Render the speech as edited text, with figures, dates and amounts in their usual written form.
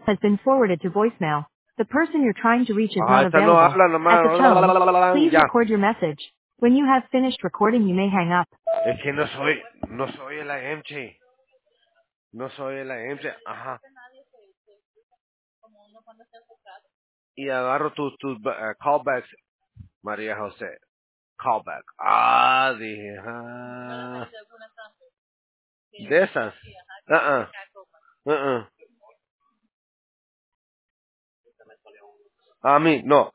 has been forwarded to voicemail. The person you're trying to reach is Ajá, not esta no available. habla At the tone, nomás. please Ya. record your message. When you have finished recording, you may hang up. Es que no soy el AMC. No soy el AMC. Ajá. Y agarro tus callbacks, María José. Callback. Dije. De esas. A mí, no.